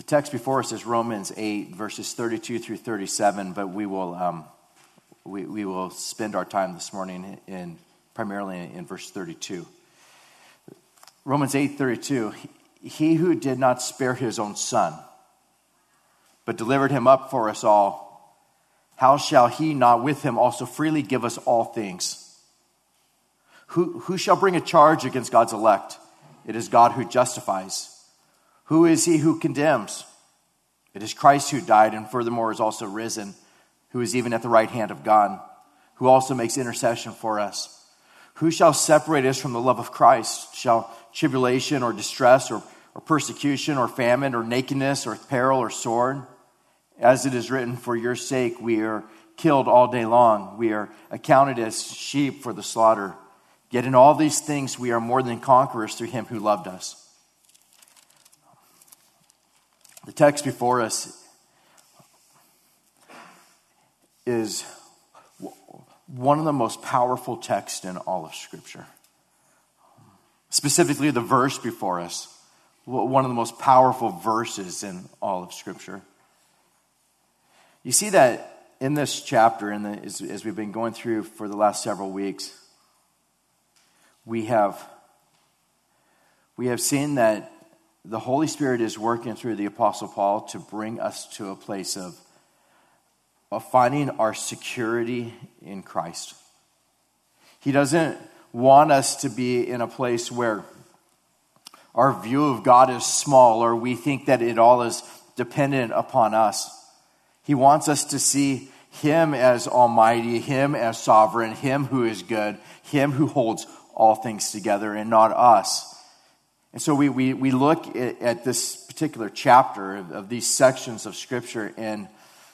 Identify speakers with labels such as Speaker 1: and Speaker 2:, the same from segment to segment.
Speaker 1: text before us is Romans 8, verses 32 through 37, but we will spend our time this morning primarily in verse 32. Romans 8:32, he who did not spare his own son, but delivered him up for us all, how shall he not with him also freely give us all things? Who shall bring a charge against God's elect? It is God who justifies. Who is he who condemns? It is Christ who died and furthermore is also risen, who is even at the right hand of God, who also makes intercession for us. Who shall separate us from the love of Christ? Shall tribulation or distress or persecution or famine or nakedness or peril or sword? As it is written, for your sake we are killed all day long. We are accounted as sheep for the slaughter. Yet in all these things we are more than conquerors through him who loved us. The text before us is one of the most powerful texts in all of Scripture. Specifically, the verse before us, one of the most powerful verses in all of Scripture. You see that in this chapter, as we've been going through for the last several weeks, we have seen that the Holy Spirit is working through the Apostle Paul to bring us to a place of finding our security in Christ. He doesn't want us to be in a place where our view of God is small or we think that it all is dependent upon us. He wants us to see him as almighty, him as sovereign, him who is good, him who holds all things together and not us. And so we look at this particular chapter of these sections of Scripture, and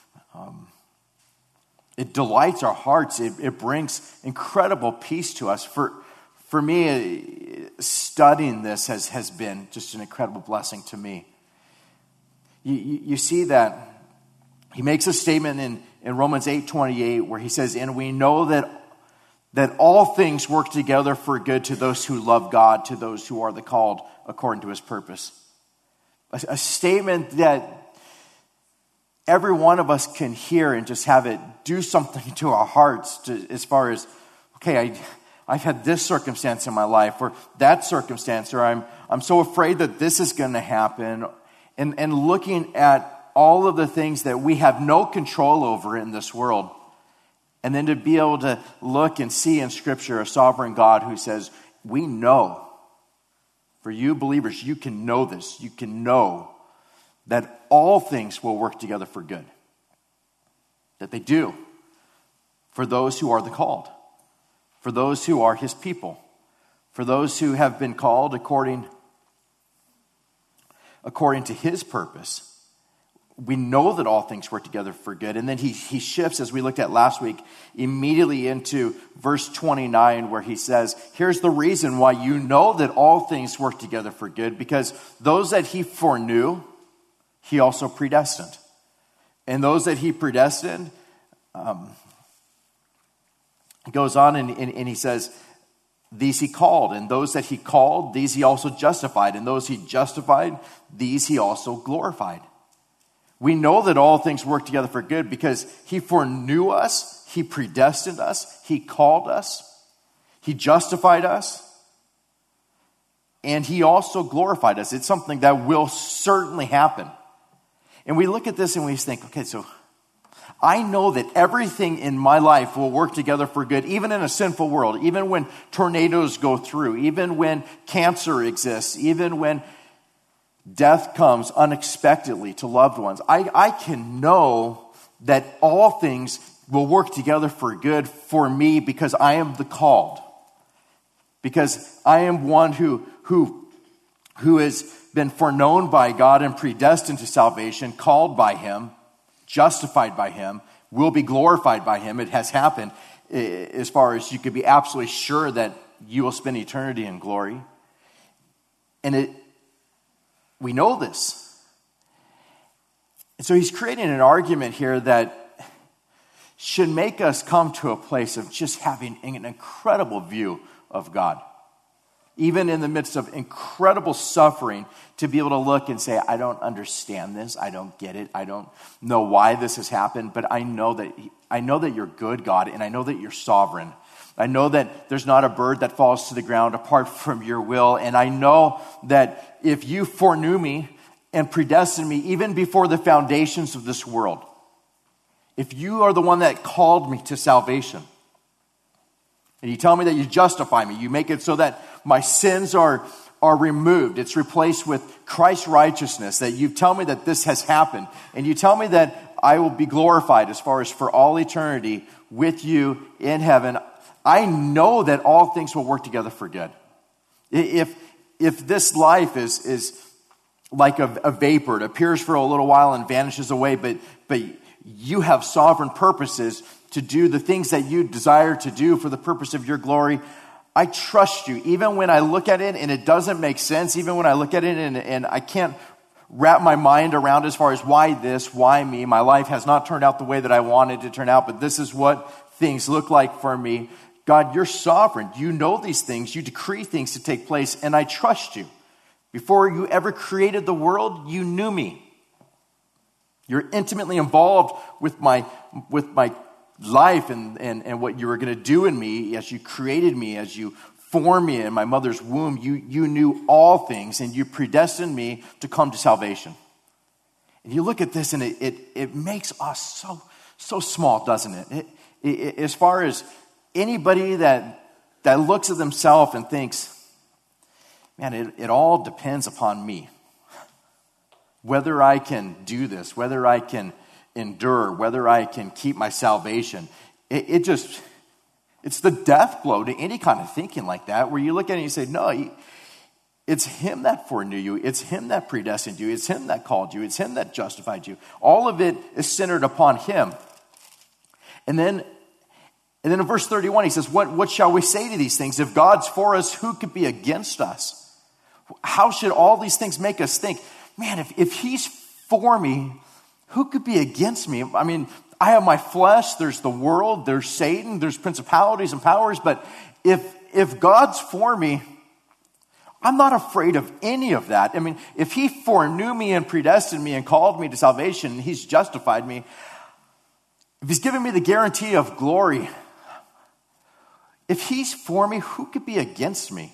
Speaker 1: it delights our hearts. It brings incredible peace to us. For me, studying this has been just an incredible blessing to me. You see that he makes a statement in Romans 8:28 where he says, and we know that all things work together for good to those who love God, to those who are the called according to his purpose. A statement that every one of us can hear and just have it do something to our hearts as far as, okay, I've had this circumstance in my life or that circumstance, or I'm so afraid that this is going to happen. And looking at all of the things that we have no control over in this world. And then to be able to look and see in Scripture a sovereign God who says, we know, for you believers, you can know this. You can know that all things will work together for good. That they do. For those who are the called. For those who are his people. For those who have been called according to his purpose. We know that all things work together for good. And then he shifts, as we looked at last week, immediately into verse 29 where he says, here's the reason why you know that all things work together for good, because those that he foreknew, he also predestined. And those that he predestined, he goes on and he says, these he called, and those that he called, these he also justified, and those he justified, these he also glorified. We know that all things work together for good because he foreknew us, he predestined us, he called us, he justified us, and he also glorified us. It's something that will certainly happen. And we look at this and we think, okay, so I know that everything in my life will work together for good, even in a sinful world, even when tornadoes go through, even when cancer exists, even when death comes unexpectedly to loved ones. I can know that all things will work together for good for me because I am the called. Because I am one who has been foreknown by God and predestined to salvation, called by him, justified by him, will be glorified by him. It has happened as far as you could be absolutely sure that you will spend eternity in glory. And we know this. And so he's creating an argument here that should make us come to a place of just having an incredible view of God. even in the midst of incredible suffering, to be able to look and say, I don't understand this. I don't get it. I don't know why this has happened, but I know that you're good, God, and I know that you're sovereign. I know that there's not a bird that falls to the ground apart from your will, and I know that if you foreknew me and predestined me even before the foundations of this world, if you are the one that called me to salvation, and you tell me that you justify me, you make it so that my sins are removed. It's replaced with Christ's righteousness, that you tell me that this has happened. And you tell me that I will be glorified as far as for all eternity with you in heaven. I know that all things will work together for good. If this life is like a vapor, it appears for a little while and vanishes away, but you have sovereign purposes to do the things that you desire to do for the purpose of your glory, I trust you. Even when I look at it and it doesn't make sense, even when I look at it and I can't wrap my mind around as far as why this, why me, my life has not turned out the way that I wanted to turn out, but this is what things look like for me. God, you're sovereign. You know these things. You decree things to take place, and I trust you. Before you ever created the world, you knew me. You're intimately involved with my life and what you were going to do in me as you created me, as you formed me in my mother's womb. You knew all things, and you predestined me to come to salvation. And you look at this, and it makes us so small, doesn't it? As far as anybody that looks at themselves and thinks, man, it all depends upon me. Whether I can do this, whether I can endure, whether I can keep my salvation. It's the death blow to any kind of thinking like that, where you look at it and you say, no, it's him that foreknew you. It's him that predestined you. It's him that called you. It's him that justified you. All of it is centered upon him. And then in verse 31, he says, what shall we say to these things? If God's for us, who could be against us? How should all these things make us think, man, if he's for me, who could be against me? I mean, I have my flesh, there's the world, there's Satan, there's principalities and powers, but if God's for me, I'm not afraid of any of that. I mean, if he foreknew me and predestined me and called me to salvation, he's justified me. If he's given me the guarantee of glory, if he's for me, who could be against me?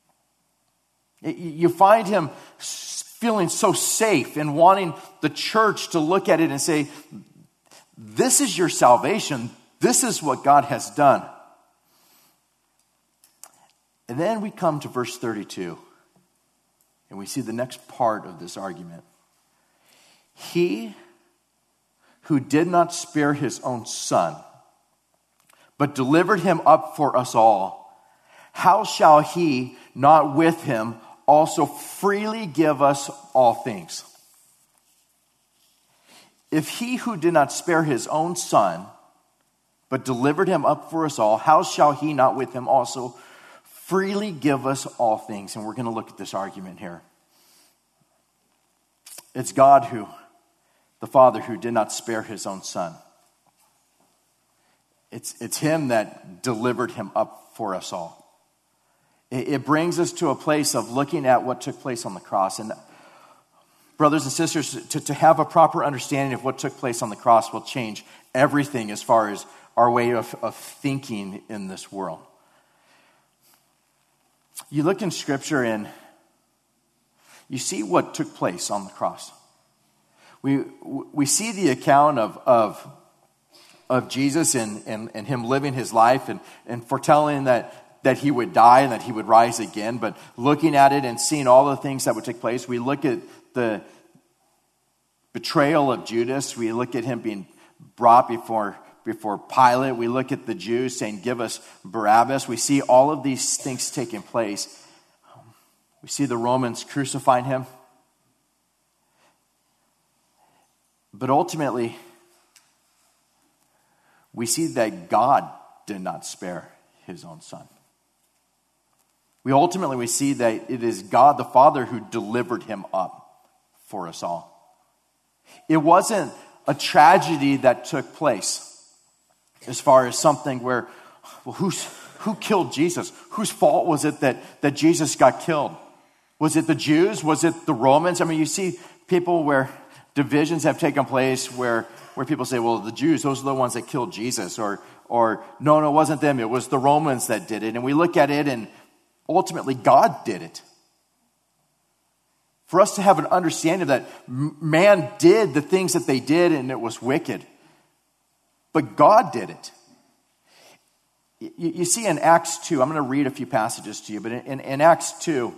Speaker 1: You find him feeling so safe and wanting the church to look at it and say, this is your salvation. This is what God has done. And then we come to verse 32, and we see the next part of this argument. He who did not spare his own son, but delivered him up for us all, how shall he not with him also freely give us all things? If he who did not spare his own son, but delivered him up for us all, how shall he not with him also freely give us all things? And we're going to look at this argument here. It's God the Father, who did not spare his own son. It's him that delivered him up for us all. It brings us to a place of looking at what took place on the cross. And brothers and sisters, to have a proper understanding of what took place on the cross will change everything as far as our way of thinking in this world. You look in Scripture and you see what took place on the cross. We see the account of Jesus and him living his life and foretelling that he would die and that he would rise again. But looking at it and seeing all the things that would take place, we look at the betrayal of Judas. We look at him being brought before Pilate. We look at the Jews saying, give us Barabbas. We see all of these things taking place. We see the Romans crucifying him. But ultimately, we see that God did not spare his own son. We see that it is God the Father who delivered him up for us all. It wasn't a tragedy that took place as far as something where, well, who killed Jesus? Whose fault was it that Jesus got killed? Was it the Jews? Was it the Romans? I mean, you see people where divisions have taken place where people say, well, the Jews, those are the ones that killed Jesus. Or no, it wasn't them. It was the Romans that did it. And we look at it and ultimately God did it. For us to have an understanding of that, man did the things that they did and it was wicked. But God did it. You see in Acts 2, I'm going to read a few passages to you, but in Acts 2,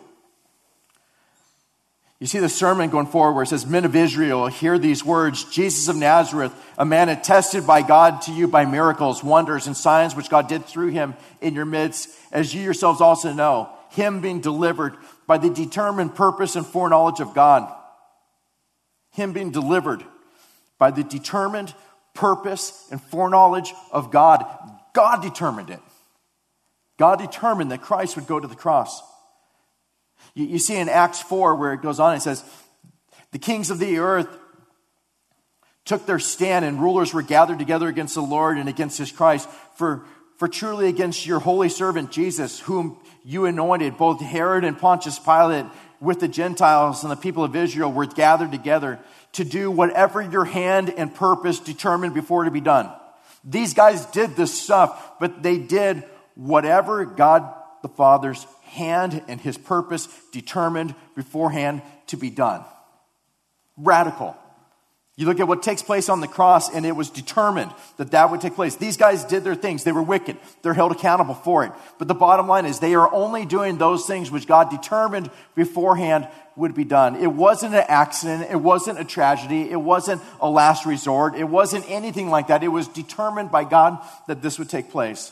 Speaker 1: you see the sermon going forward where it says, men of Israel, hear these words, Jesus of Nazareth, a man attested by God to you by miracles, wonders, and signs which God did through him in your midst, as you yourselves also know, him being delivered by the determined purpose and foreknowledge of God. Him being delivered by the determined purpose and foreknowledge of God. God determined it. God determined that Christ would go to the cross. You see in Acts 4 where it goes on, it says, the kings of the earth took their stand and rulers were gathered together against the Lord and against his Christ. For truly against your holy servant Jesus, whom you anointed, both Herod and Pontius Pilate with the Gentiles and the people of Israel were gathered together to do whatever your hand and purpose determined before to be done. These guys did this stuff, but they did whatever God the Father's hand and his purpose determined beforehand to be done. Radical. You look at what takes place on the cross, and it was determined that would take place. These guys did their things. They were wicked. They're held accountable for it. But the bottom line is they are only doing those things which God determined beforehand would be done. It wasn't an accident. It wasn't a tragedy. It wasn't a last resort. It wasn't anything like that. It was determined by God that this would take place.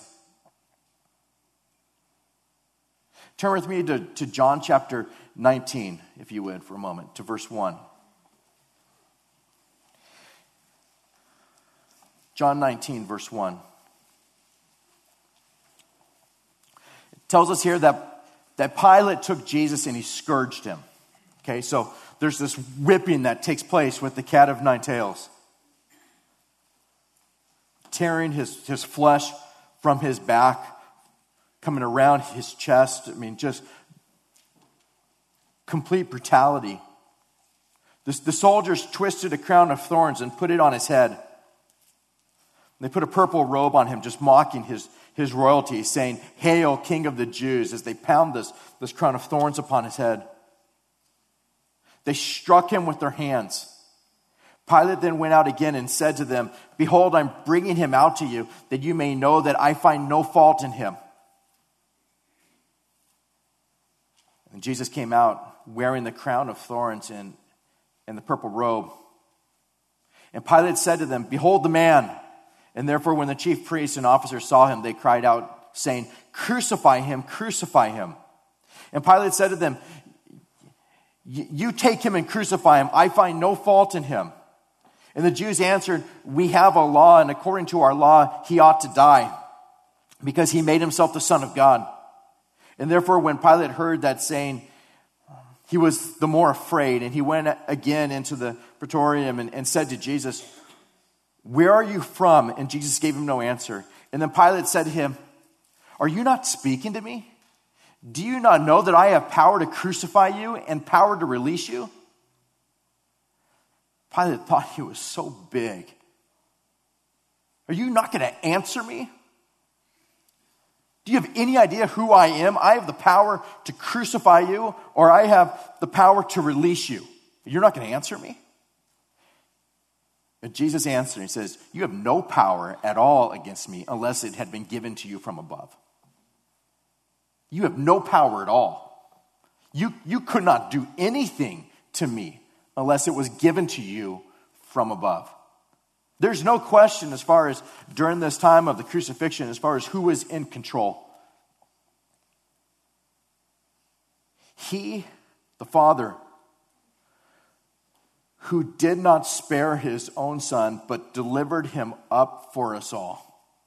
Speaker 1: Turn with me to John chapter 19, if you would, for a moment, to verse 1. John 19, verse 1. It tells us here that Pilate took Jesus and he scourged him. Okay, so there's this whipping that takes place with the cat of nine tails. Tearing his flesh from his back, coming around his chest. I mean, just complete brutality. The soldiers twisted a crown of thorns and put it on his head. They put a purple robe on him, just mocking his royalty, saying, "Hail, King of the Jews," as they pound this crown of thorns upon his head. They struck him with their hands. Pilate then went out again and said to them, "Behold, I'm bringing him out to you, that you may know that I find no fault in him." And Jesus came out wearing the crown of thorns and the purple robe. And Pilate said to them, "Behold the man." And therefore, when the chief priests and officers saw him, they cried out, saying, "Crucify him, crucify him." And Pilate said to them, "You take him and crucify him. I find no fault in him." And the Jews answered, "We have a law, and according to our law, he ought to die, because he made himself the Son of God." And therefore, when Pilate heard that saying, he was the more afraid, and he went again into the praetorium and said to Jesus, "Where are you from?" And Jesus gave him no answer. And then Pilate said to him, "Are you not speaking to me? Do you not know that I have power to crucify you and power to release you?" Pilate thought he was so big. "Are you not going to answer me? Do you have any idea who I am? I have the power to crucify you, or I have the power to release you. You're not going to answer me?" And Jesus answered, he says, "You have no power at all against me unless it had been given to you from above." You have no power at all. You could not do anything to me unless it was given to you from above. There's no question as far as during this time of the crucifixion, as far as who was in control. He, the Father, who did not spare his own Son, but delivered him up for us all.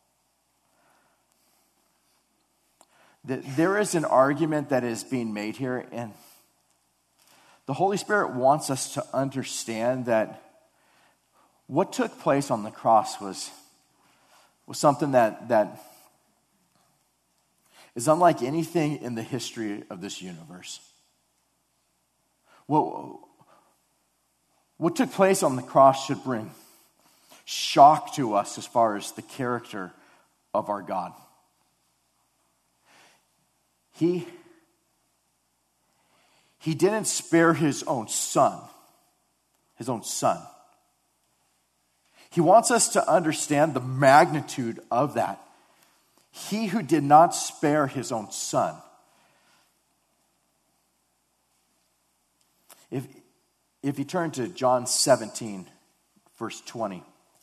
Speaker 1: There is an argument that is being made here, and the Holy Spirit wants us to understand that what took place on the cross was something that is unlike anything in the history of this universe. What took place on the cross should bring shock to us as far as the character of our God. He didn't spare his own son. He wants us to understand the magnitude of that. He who did not spare his own son. If you turn to John 17, verse 20,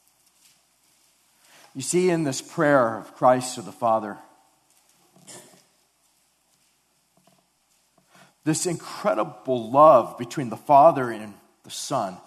Speaker 1: you see in this prayer of Christ to the Father, this incredible love between the Father and the Son.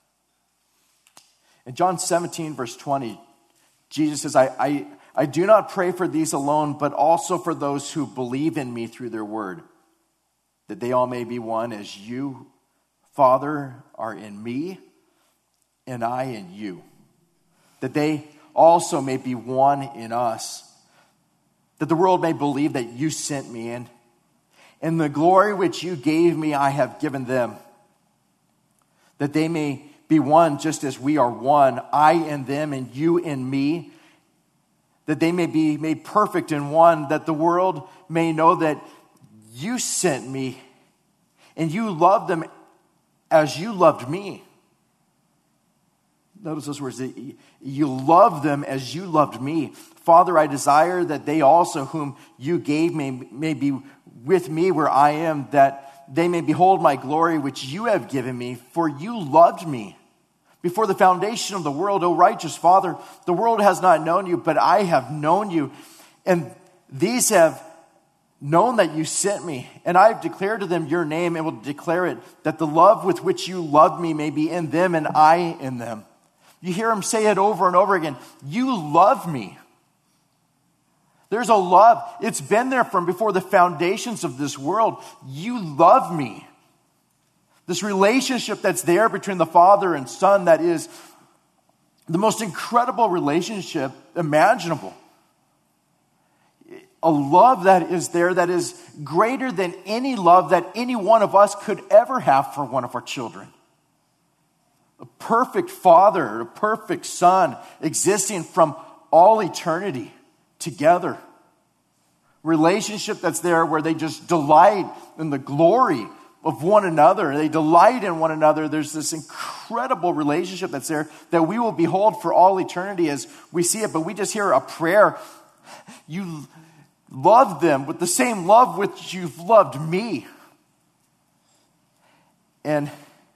Speaker 1: In John 17, verse 20, Jesus says, I do not pray for these alone, but also for those who believe in me through their word, that they all may be one as you, Father, are in me, and I in you. That they also may be one in us, that the world may believe that you sent me in. And the glory which you gave me, I have given them, that they may be one just as we are one, I in them and you in me, that they may be made perfect in one, that the world may know that you sent me and you loved them as you loved me. Notice those words, that you loved them as you loved me. Father, I desire that they also whom you gave me may be with me where I am, that they may behold my glory which you have given me, for you loved me before the foundation of the world. O righteous Father, the world has not known you, but I have known you, and these have known that you sent me, and I have declared to them your name, and will declare it, that the love with which you loved me may be in them and I in them. You hear him say it over and over again. You love me. There's a love. It's been there from before the foundations of this world. You love me. This relationship that's there between the Father and Son, that is the most incredible relationship imaginable. A love that is there that is greater than any love that any one of us could ever have for one of our children. A perfect Father, a perfect Son, existing from all eternity together. Relationship that's there where they just delight in the glory of one another. They delight in one another. There's this incredible relationship that's there that we will behold for all eternity as we see it. But we just hear a prayer. You love them with the same love which you've loved me. And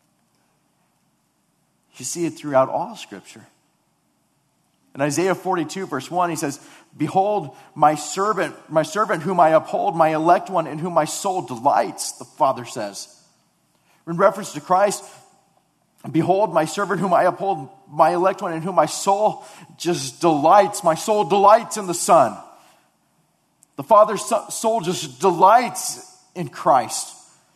Speaker 1: you see it throughout all Scripture. In Isaiah 42, verse 1, he says, behold, my servant whom I uphold, my elect one in whom my soul delights, the Father says. In reference to Christ, behold, my servant whom I uphold, my elect one in whom my soul just delights. My soul delights in the Son. The Father's soul just delights in Christ.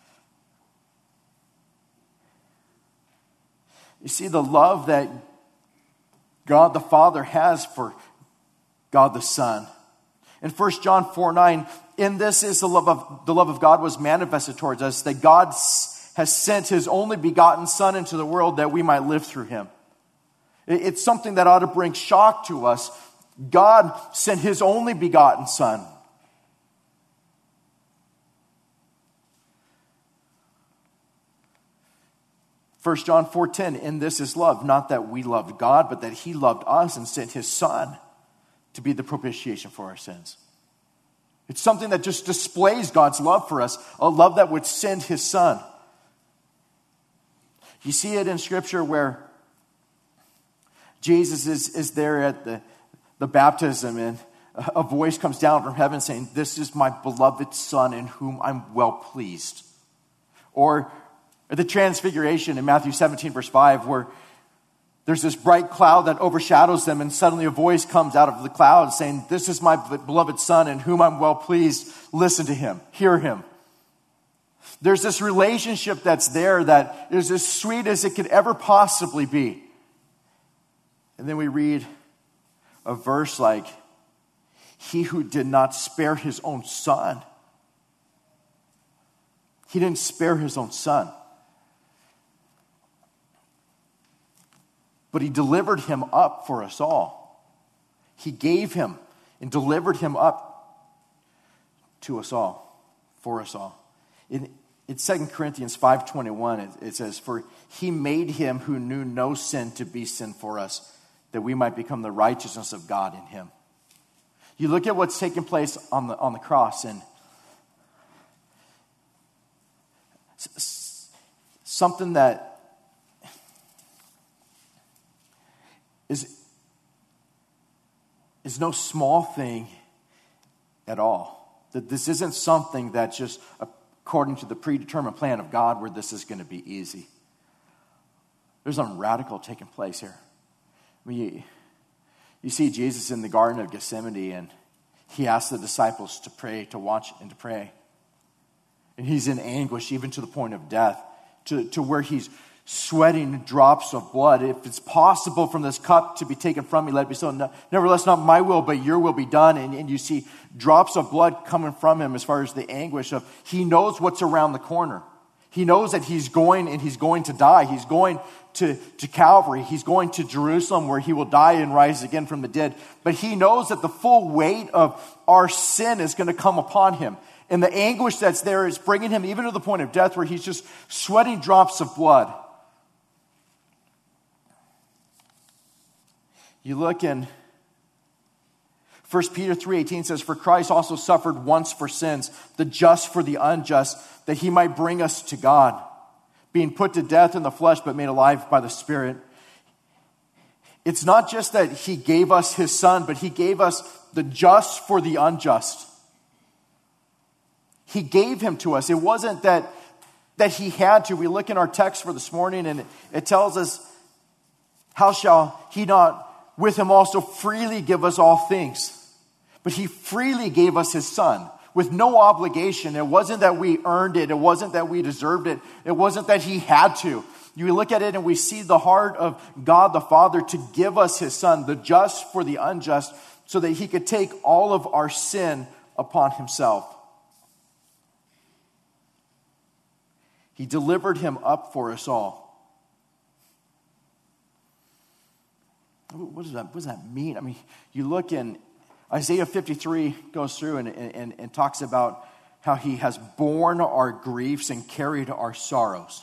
Speaker 1: You see, the love that God the Father has for God the Son. In 1 John 4:9, in this is the love of God was manifested towards us, that God has sent his only begotten Son into the world that we might live through him. It's something that ought to bring shock to us. God sent his only begotten Son. First John 4:10, in this is love, not that we loved God, but that he loved us and sent his Son to be the propitiation for our sins. It's something that just displays God's love for us, a love that would send his Son. You see it in Scripture where Jesus is there at the baptism, and a voice comes down from heaven saying, this is my beloved Son in whom I'm well pleased. Or the transfiguration in Matthew 17, verse 5, where there's this bright cloud that overshadows them, and suddenly a voice comes out of the cloud saying, this is my beloved Son in whom I'm well pleased. Listen to him. Hear him. There's this relationship that's there that is as sweet as it could ever possibly be. And then we read a verse like, He who did not spare his own son. He didn't spare his own son. But he delivered him up for us all. He gave him and delivered him up to us all, for us all. In 2 Corinthians 5:21, it says, "For he made him who knew no sin to be sin for us, that we might become the righteousness of God in him." You look at what's taking place on the cross, and something that is no small thing at all. That this isn't something that's just according to the predetermined plan of God where this is going to be easy. There's something radical taking place here. I mean, you see Jesus in the Garden of Gethsemane, and he asks the disciples to pray, to watch and to pray. And he's in anguish even to the point of death, to where he's sweating drops of blood. If it's possible from this cup to be taken from me, let it be so. Nevertheless, not my will, but your will be done. And you see drops of blood coming from him as far as the anguish of, he knows what's around the corner. He knows that he's going to die. He's going to Calvary. He's going to Jerusalem where he will die and rise again from the dead. But he knows that the full weight of our sin is going to come upon him. And the anguish that's there is bringing him even to the point of death where he's just sweating drops of blood. You look in 1 Peter 3:18 says, "For Christ also suffered once for sins, the just for the unjust, that he might bring us to God, being put to death in the flesh, but made alive by the Spirit." It's not just that he gave us his son, but he gave us the just for the unjust. He gave him to us. It wasn't that he had to. We look in our text for this morning, and it tells us, "How shall he not with him also freely give us all things?" But he freely gave us his son with no obligation. It wasn't that we earned it. It wasn't that we deserved it. It wasn't that he had to. You look at it and we see the heart of God the Father to give us his son, the just for the unjust, so that he could take all of our sin upon himself. He delivered him up for us all. What does that mean? I mean, you look in Isaiah 53 goes through and talks about how he has borne our griefs and carried our sorrows.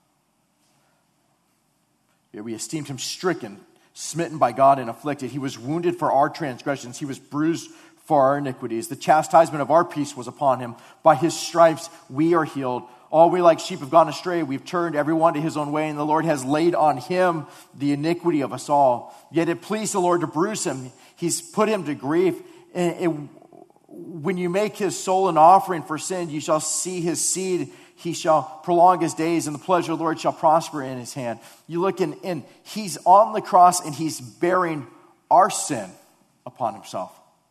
Speaker 1: Yeah, we esteemed him stricken, smitten by God and afflicted. He was wounded for our transgressions. He was bruised for our iniquities. The chastisement of our peace was upon him. By his stripes we are healed. All we like sheep have gone astray. We've turned everyone to his own way, and the Lord has laid on him the iniquity of us all. Yet it pleased the Lord to bruise him. He's put him to grief. And when you make his soul an offering for sin, you shall see his seed. He shall prolong his days, and the pleasure of the Lord shall prosper in his hand. You look in he's on the cross, and he's bearing our sin upon himself.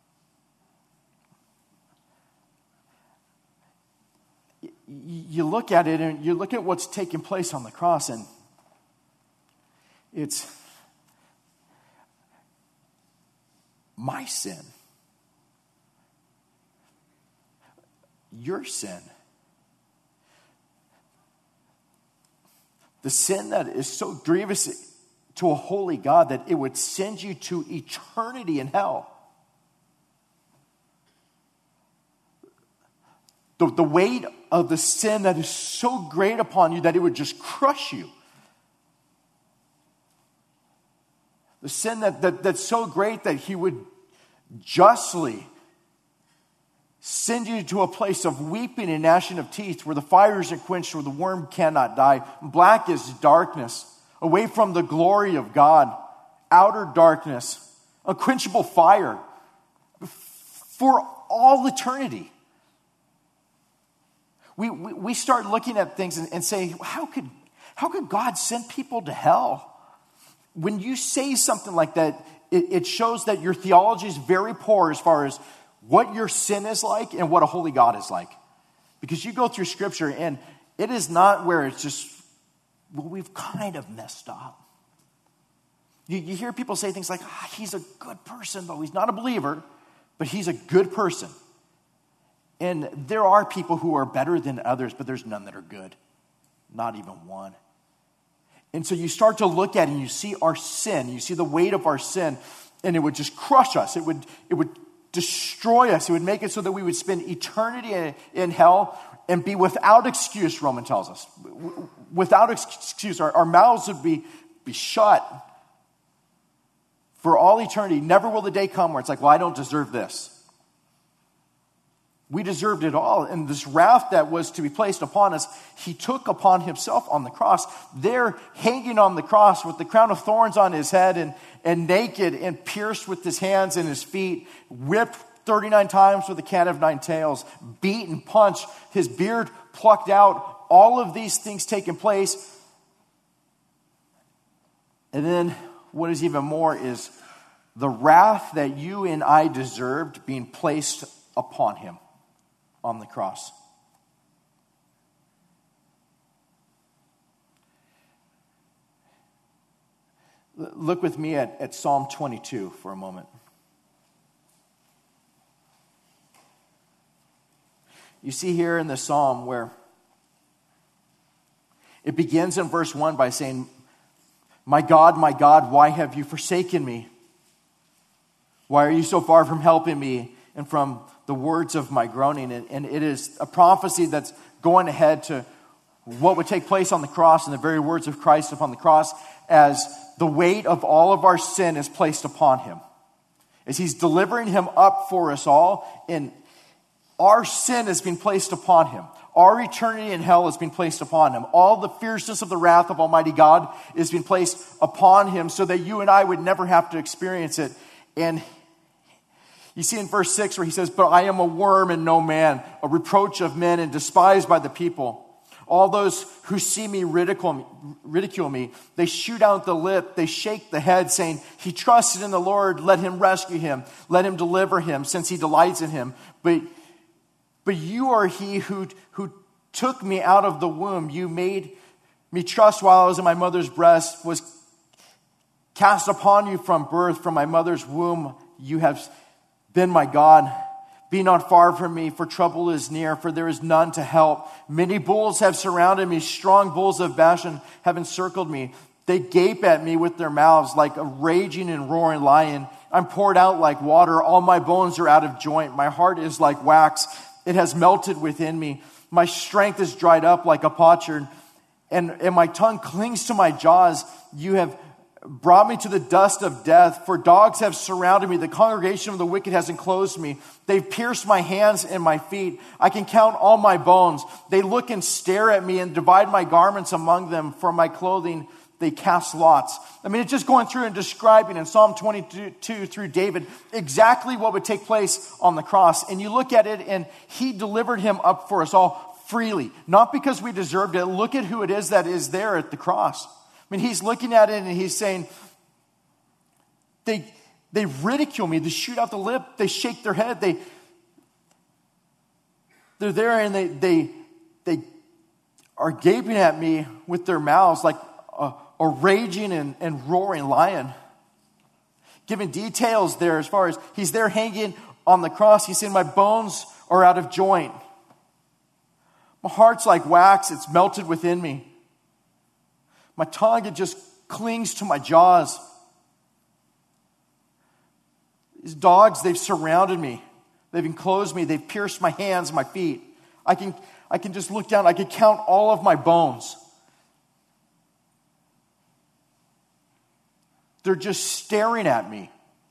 Speaker 1: You look at it and you look at what's taking place on the cross, and it's my sin, your sin, the sin that is so grievous to a holy God that it would send you to eternity in hell. The weight of the sin that is so great upon you that it would just crush you. The sin that's so great that he would justly send you to a place of weeping and gnashing of teeth, where the fire isn't quenched, where the worm cannot die. Black is darkness, away from the glory of God, outer darkness, unquenchable fire for all eternity. We start looking at things and say, how could God send people to hell? When you say something like that, it shows that your theology is very poor as far as what your sin is like and what a holy God is like. Because you go through Scripture and it is not where it's just, well, we've kind of messed up. You hear people say things like, he's a good person, though he's not a believer. But he's a good person. And there are people who are better than others, but there's none that are good. Not even one. And so you start to look at it and you see our sin. You see the weight of our sin. And it would just crush us. It would destroy us. It would make it so that we would spend eternity in hell and be without excuse, Romans tells us. Without excuse. Our mouths would be shut for all eternity. Never will the day come where it's like, well, I don't deserve this. We deserved it all. And this wrath that was to be placed upon us, he took upon himself on the cross. There, hanging on the cross with the crown of thorns on his head and naked and pierced with his hands and his feet, whipped 39 times with a cat of nine tails, beaten, punched, his beard plucked out, all of these things taking place. And then what is even more is the wrath that you and I deserved being placed upon him on the cross. Look with me at Psalm 22 for a moment. You see here in the psalm where it begins in verse 1 by saying, my God, why have you forsaken me? Why are you so far from helping me and from the words of my groaning? And it is a prophecy that's going ahead to what would take place on the cross and the very words of Christ upon the cross as the weight of all of our sin is placed upon him. As he's delivering him up for us all, and our sin has been placed upon him. Our eternity in hell has been placed upon him. All the fierceness of the wrath of Almighty God has been placed upon him so that you and I would never have to experience it. And you see in verse 6 where he says, but I am a worm and no man, a reproach of men and despised by the people. All those who see me ridicule me. They shoot out the lip. They shake the head, saying, he trusted in the Lord. Let him rescue him. Let him deliver him, since he delights in him. But you are he who took me out of the womb. You made me trust while I was in my mother's breast, was cast upon you from birth. From my mother's womb you have been my God. Be not far from me, for trouble is near, for there is none to help. Many bulls have surrounded me. Strong bulls of Bashan have encircled me. They gape at me with their mouths like a raging and roaring lion. I'm poured out like water. All my bones are out of joint. My heart is like wax. It has melted within me. My strength is dried up like a potsherd, and my tongue clings to my jaws. You have brought me to the dust of death, for dogs have surrounded me. The congregation of the wicked has enclosed me. They've pierced my hands and my feet. I can count all my bones. They look and stare at me and divide my garments among them. For my clothing they cast lots. I mean, it's just going through and describing in Psalm 22 through David exactly what would take place on the cross. And you look at it, and he delivered him up for us all freely. Not because we deserved it. Look at who it is that is there at the cross. I mean, he's looking at it and he's saying, they ridicule me. They shoot out the lip. They shake their head. They're there and they are gaping at me with their mouths like a raging and roaring lion. Giving details there as far as he's there hanging on the cross. He's saying, my bones are out of joint. My heart's like wax. It's melted within me. My tongue, it just clings to my jaws. These dogs, they've surrounded me. They've enclosed me. They've pierced my hands, my feet. I can just look down. I can count all of my bones. They're just staring at me.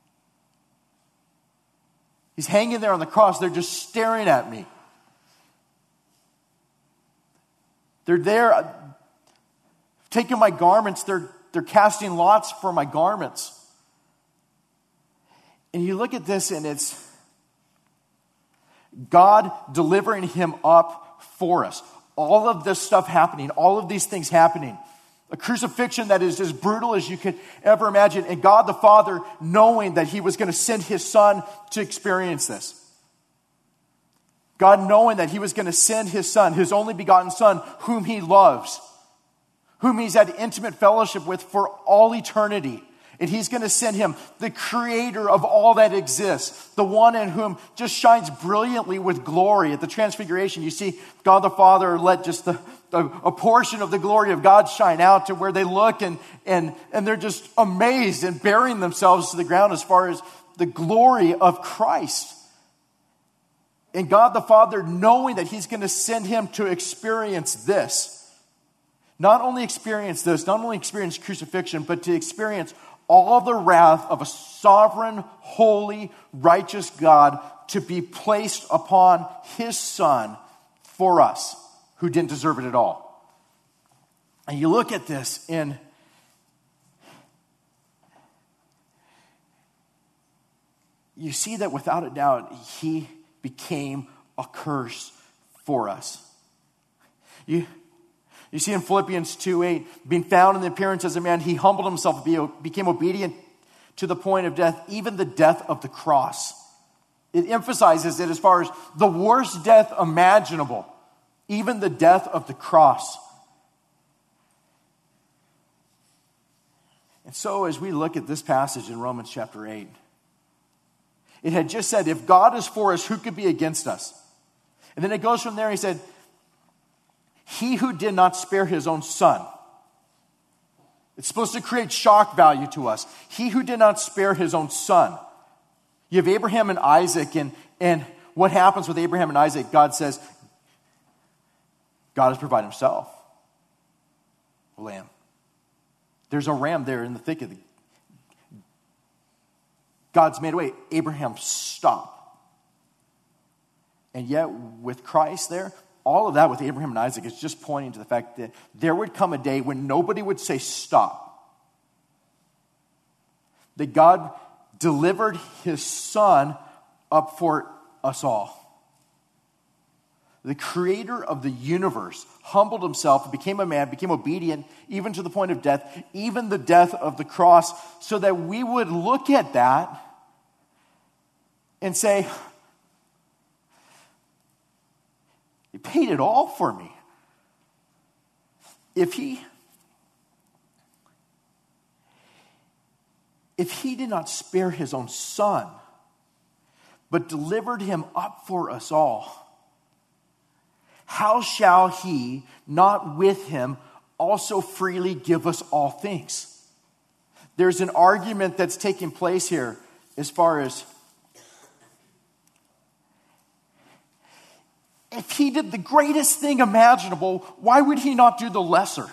Speaker 1: He's hanging there on the cross. They're just staring at me. They're there taking my garments. They're casting lots for my garments. And you look at this and it's God delivering him up for us. All of this stuff happening, all of these things happening. A crucifixion that is as brutal as you could ever imagine. And God the Father knowing that he was going to send his son to experience this. God knowing that he was going to send his son, his only begotten son, whom he loves, whom he's had intimate fellowship with for all eternity. And he's going to send him, the creator of all that exists, the one in whom just shines brilliantly with glory. At the transfiguration, you see God the Father let just a portion of the glory of God shine out to where they look and they're just amazed and burying themselves to the ground as far as the glory of Christ. And God the Father, knowing that he's going to send him to experience this, not only experience crucifixion, but to experience all the wrath of a sovereign, holy, righteous God to be placed upon his Son for us, who didn't deserve it at all. And you look at this and you see that without a doubt, he became a curse for us. You see in Philippians 2:8, being found in the appearance as a man, he humbled himself, became obedient to the point of death, even the death of the cross. It emphasizes it as far as the worst death imaginable, even the death of the cross. And so as we look at this passage in Romans chapter 8, it had just said, if God is for us, who could be against us? And then it goes from there, he said, he who did not spare his own son. It's supposed to create shock value to us. He who did not spare his own son. You have Abraham and Isaac, and what happens with Abraham and Isaac? God says, God has provided himself a lamb. There's a ram there in the thick of the... God's made a way. Abraham, stop. And yet, with Christ there, all of that with Abraham and Isaac is just pointing to the fact that there would come a day when nobody would say stop. That God delivered his Son up for us all. The creator of the universe humbled himself, became a man, became obedient, even to the point of death, even the death of the cross, so that we would look at that and say, he paid it all for me. If he did not spare his own son, but delivered him up for us all, how shall he not with him also freely give us all things? There's an argument that's taking place here as far as if he did the greatest thing imaginable, why would he not do the lesser?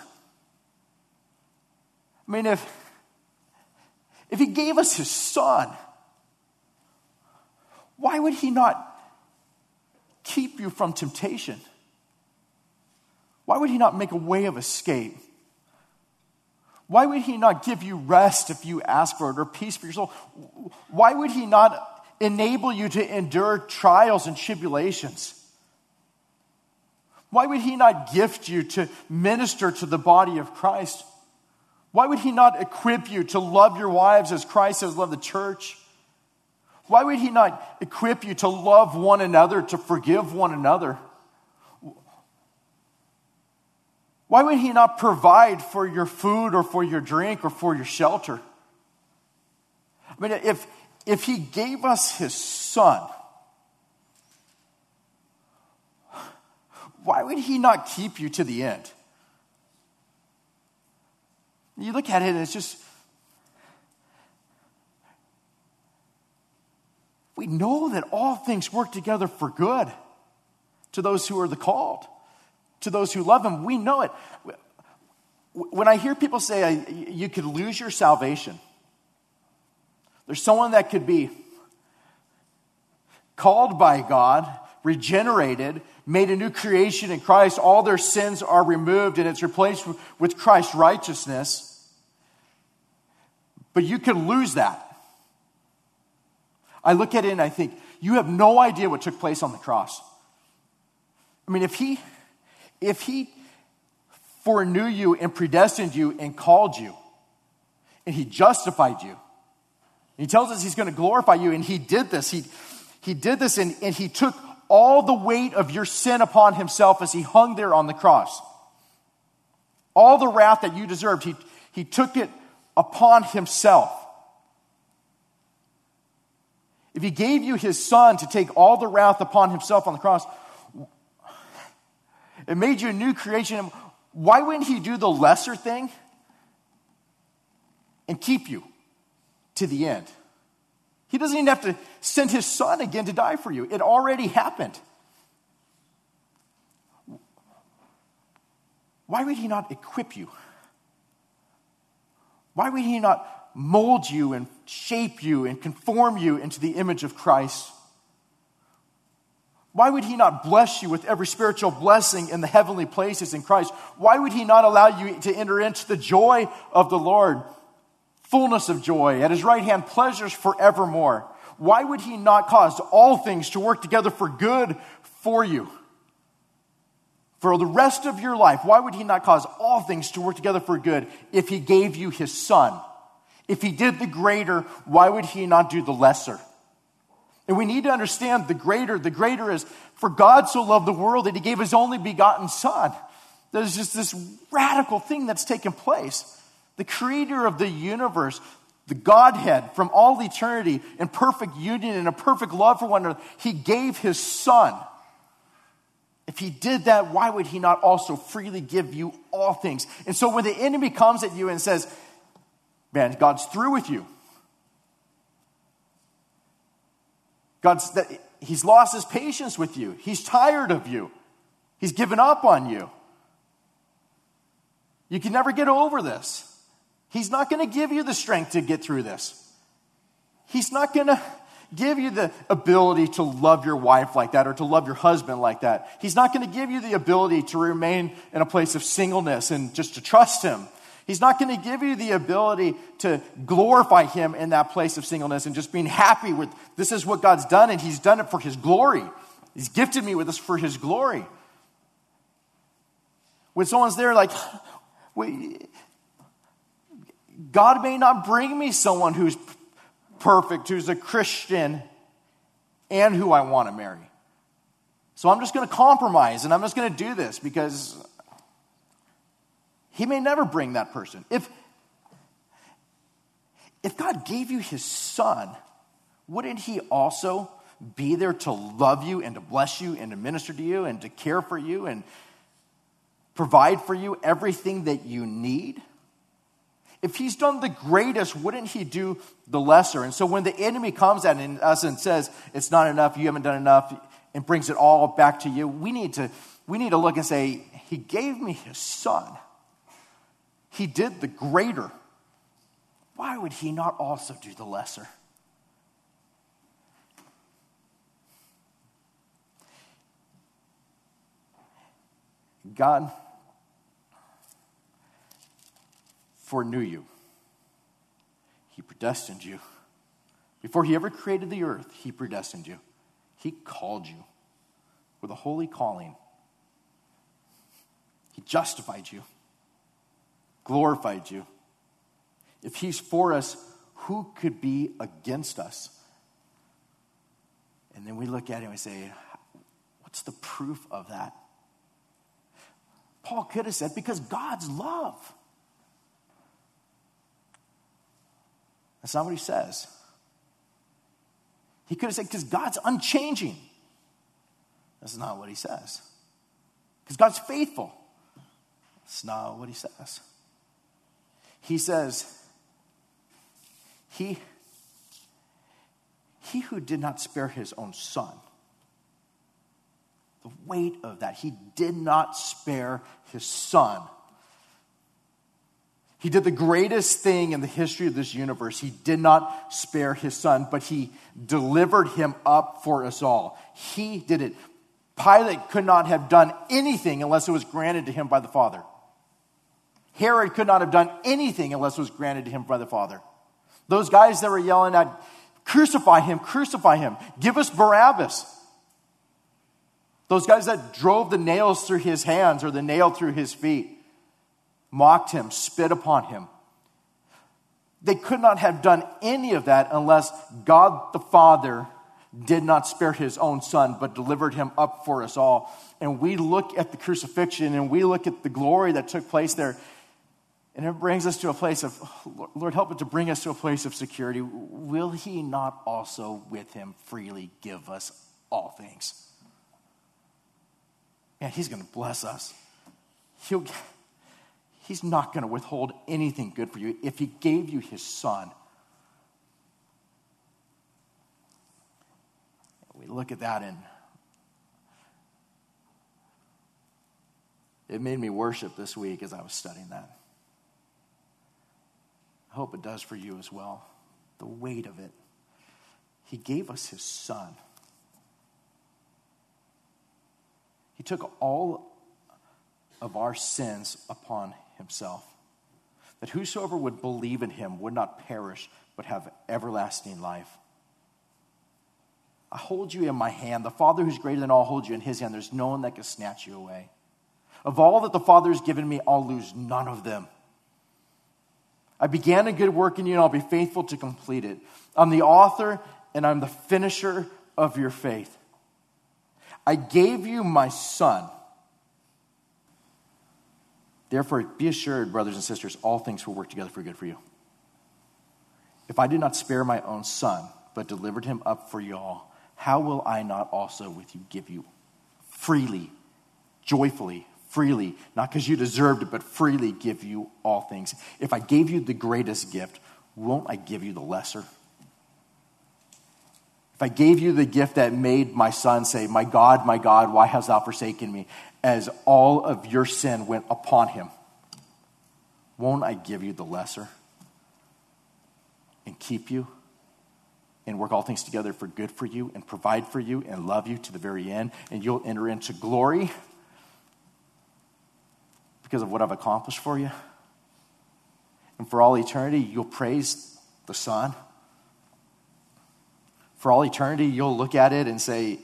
Speaker 1: I mean, if he gave us his son, why would he not keep you from temptation? Why would he not make a way of escape? Why would he not give you rest if you ask for it, or peace for your soul? Why would he not enable you to endure trials and tribulations? Why would he not gift you to minister to the body of Christ? Why would he not equip you to love your wives as Christ has loved the church? Why would he not equip you to love one another, to forgive one another? Why would he not provide for your food or for your drink or for your shelter? I mean, if he gave us his son, why would he not keep you to the end? You look at it and it's just, we know that all things work together for good to those who are the called, to those who love him. We know it. When I hear people say you could lose your salvation, there's someone that could be called by God, regenerated, made a new creation in Christ, all their sins are removed and it's replaced with Christ's righteousness. But you could lose that. I look at it and I think, you have no idea what took place on the cross. I mean, if he foreknew you and predestined you and called you, and he justified you, he tells us he's going to glorify you, and he did this. He did this and he took all the weight of your sin upon himself as he hung there on the cross. All the wrath that you deserved, he took it upon himself, if he gave you his son to take all the wrath upon himself on the cross, it made you a new creation, why wouldn't he do the lesser thing and keep you to the end? He doesn't even have to send his son again to die for you. It already happened. Why would he not equip you? Why would he not mold you and shape you and conform you into the image of Christ? Why would he not bless you with every spiritual blessing in the heavenly places in Christ? Why would he not allow you to enter into the joy of the Lord? Fullness of joy, at his right hand, pleasures forevermore. Why would he not cause all things to work together for good for you? For the rest of your life, why would he not cause all things to work together for good if he gave you his son? If he did the greater, why would he not do the lesser? And we need to understand the greater is, for God so loved the world that he gave his only begotten son. There's just this radical thing that's taken place. The creator of the universe, the Godhead from all eternity in perfect union and a perfect love for one another, he gave his son. If he did that, why would he not also freely give you all things? And so when the enemy comes at you and says, man, God's through with you. He's lost his patience with you. He's tired of you. He's given up on you. You can never get over this. He's not going to give you the strength to get through this. He's not going to give you the ability to love your wife like that or to love your husband like that. He's not going to give you the ability to remain in a place of singleness and just to trust him. He's not going to give you the ability to glorify him in that place of singleness and just being happy with this is what God's done and he's done it for his glory. He's gifted me with this for his glory. When someone's there like, God may not bring me someone who's perfect, who's a Christian, and who I want to marry. So I'm just going to compromise and I'm just going to do this because he may never bring that person. If God gave you his son, wouldn't he also be there to love you and to bless you and to minister to you and to care for you and provide for you everything that you need? If he's done the greatest, wouldn't he do the lesser? And so when the enemy comes at us and says, it's not enough, you haven't done enough, and brings it all back to you, we need to look and say, he gave me his son. He did the greater. Why would he not also do the lesser? God foreknew you. He predestined you. Before he ever created the earth, he predestined you. He called you with a holy calling. He justified you, glorified you. If he's for us, who could be against us? And then we look at him and we say, what's the proof of that? Paul could have said, because God's love. That's not what he says. He could have said, because God's unchanging. That's not what he says. Because God's faithful. That's not what he says. He says, he who did not spare his own son, the weight of that, he did not spare his son. He did the greatest thing in the history of this universe. He did not spare his son, but he delivered him up for us all. He did it. Pilate could not have done anything unless it was granted to him by the Father. Herod could not have done anything unless it was granted to him by the Father. Those guys that were yelling at, crucify him, give us Barabbas. Those guys that drove the nails through his hands or the nail through his feet, mocked him, spit upon him. They could not have done any of that unless God the Father did not spare his own son, but delivered him up for us all. And we look at the crucifixion and we look at the glory that took place there. And it brings us to a place of, Lord, help it to bring us to a place of security. Will he not also with him freely give us all things? Yeah, he's going to bless us. He's not going to withhold anything good for you if he gave you his son. We look at that and it made me worship this week as I was studying that. I hope it does for you as well. The weight of it. He gave us his son. He took all of our sins upon himself, that whosoever would believe in him would not perish, but have everlasting life. I hold you in my hand. The Father who's greater than all holds you in his hand. There's no one that can snatch you away. Of all that the Father has given me, I'll lose none of them. I began a good work in you, and I'll be faithful to complete it. I'm the author, and I'm the finisher of your faith. I gave you my son. Therefore, be assured, brothers and sisters, all things will work together for good for you. If I did not spare my own son, but delivered him up for you all, how will I not also with you give you freely, joyfully, freely, not because you deserved it, but freely give you all things? If I gave you the greatest gift, won't I give you the lesser? If I gave you the gift that made my son say, my God, why hast thou forsaken me? As all of your sin went upon him, won't I give you the lesser? And keep you? And work all things together for good for you, and provide for you, and love you to the very end, and you'll enter into glory because of what I've accomplished for you. And for all eternity, you'll praise the Son. For all eternity, you'll look at it and say,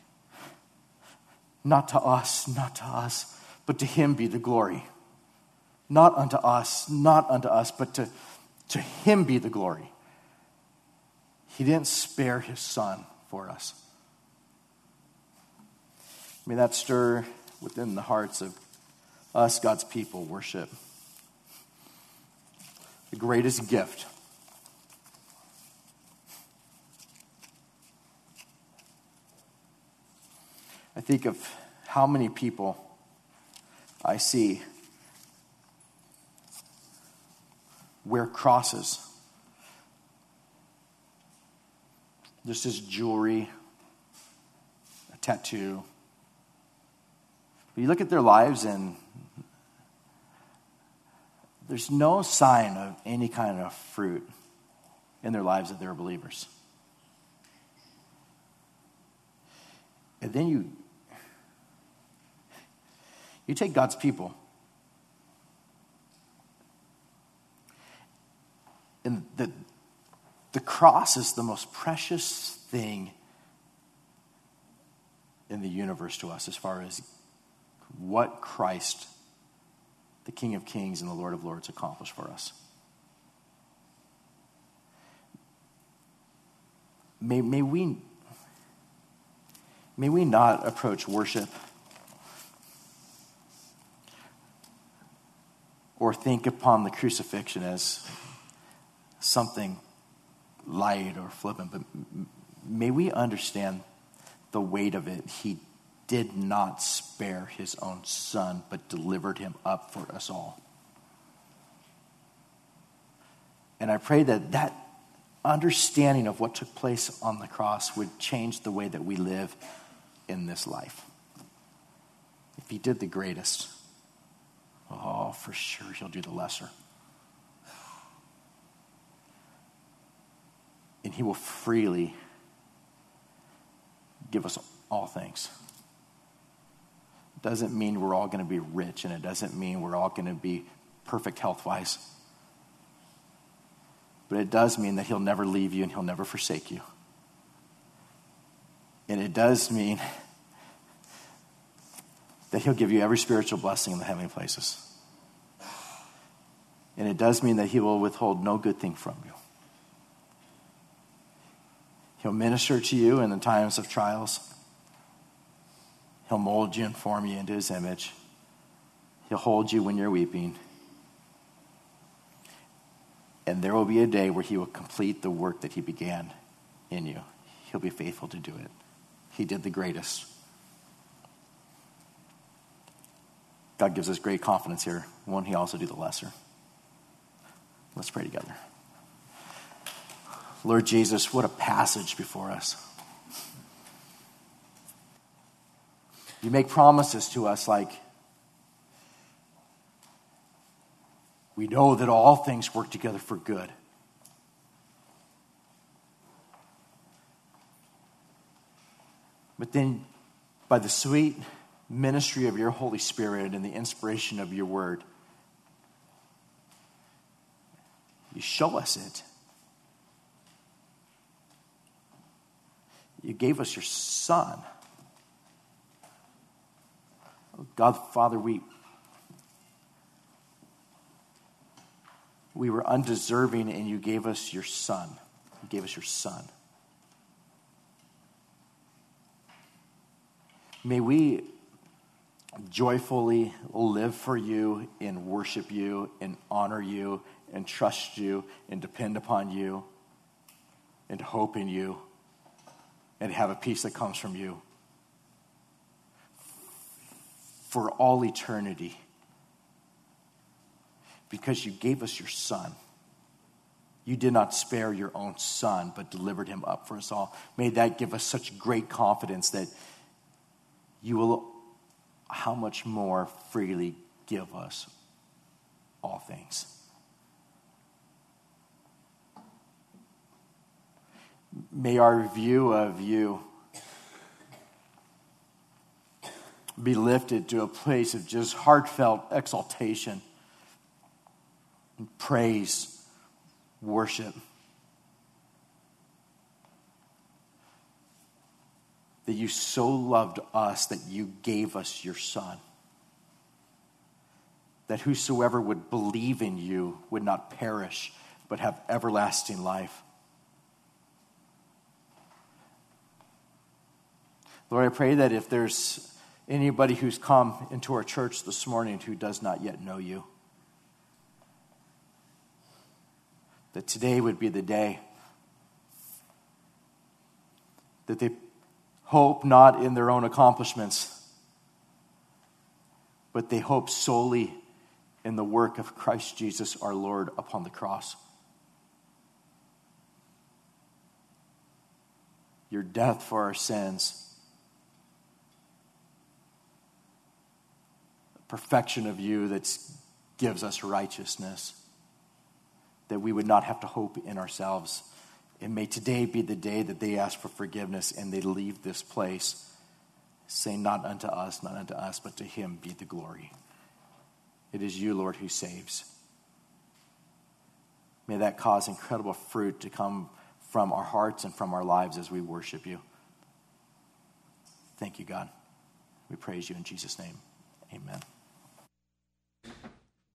Speaker 1: not to us, but to him be the glory. Not unto us, but to him be the glory. He didn't spare his son for us. May that stir within the hearts of us, God's people, worship. The greatest gift. I think of how many people I see wear crosses. Just as jewelry, a tattoo. But you look at their lives and there's no sign of any kind of fruit in their lives that they're believers. And then you take God's people, and the cross is the most precious thing in the universe to us as far as what Christ, the King of Kings and the Lord of Lords, accomplished for us. May we not approach worship or think upon the crucifixion as something light or flippant, but may we understand the weight of it. He did not spare his own son, but delivered him up for us all. And I pray that understanding of what took place on the cross would change the way that we live in this life. If he did the greatest, oh, for sure he'll do the lesser. And he will freely give us all things. It doesn't mean we're all going to be rich, and it doesn't mean we're all going to be perfect health-wise. But it does mean that he'll never leave you and he'll never forsake you. And it does mean that he'll give you every spiritual blessing in the heavenly places. And it does mean that he will withhold no good thing from you. He'll minister to you in the times of trials. He'll mold you and form you into his image. He'll hold you when you're weeping. And there will be a day where he will complete the work that he began in you. He'll be faithful to do it. He did the greatest. God gives us great confidence here. Won't he also do the lesser? Let's pray together. Lord Jesus, what a passage before us. You make promises to us like, we know that all things work together for good. But then, by the sweet ministry of your Holy Spirit and the inspiration of your word, you show us it. You gave us your Son. God, Father, we were undeserving, and you gave us your Son. You gave us your Son. May we joyfully live for you and worship you and honor you and trust you and depend upon you and hope in you and have a peace that comes from you for all eternity, because you gave us your Son. You did not spare your own Son, but delivered him up for us all. May that give us such great confidence that you will how much more freely give us all things. May our view of you be lifted to a place of just heartfelt exaltation and praise, worship. That you so loved us that you gave us your Son. That whosoever would believe in you would not perish, but have everlasting life. Lord, I pray that if there's anybody who's come into our church this morning who does not yet know you, that today would be the day that they hope not in their own accomplishments, but they hope solely in the work of Christ Jesus our Lord upon the cross. Your death for our sins, the perfection of you that gives us righteousness, that we would not have to hope in ourselves. And may today be the day that they ask for forgiveness and they leave this place saying, not unto us, but to him be the glory. It is you, Lord, who saves. May that cause incredible fruit to come from our hearts and from our lives as we worship you. Thank you, God. We praise you in Jesus' name. Amen.